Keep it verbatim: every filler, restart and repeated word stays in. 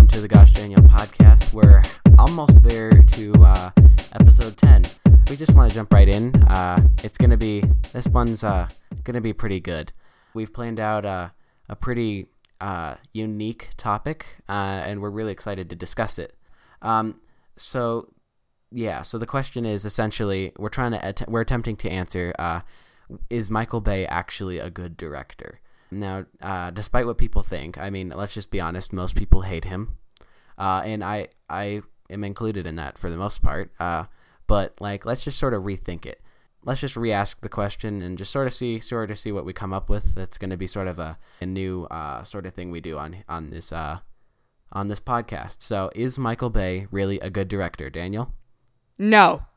to the Gosh Daniel podcast. We're almost there to uh, episode ten. We just want to jump right in. Uh, it's going to be, this one's uh, going to be pretty good. We've planned out uh, a pretty uh, unique topic, uh, and we're really excited to discuss it. Um, so, yeah, so the question is essentially, we're trying to, att- we're attempting to answer, uh, is Michael Bay actually a good director? Now, uh, despite what people think, I mean, let's just be honest, most people hate him, uh, and I I am included in that for the most part, uh, but, like, let's just sort of rethink it. Let's just re-ask the question and just sort of see sort of see what we come up with. That's going to be sort of a, a new uh, sort of thing we do on, on this uh, on this podcast. So, is Michael Bay really a good director, Daniel? No.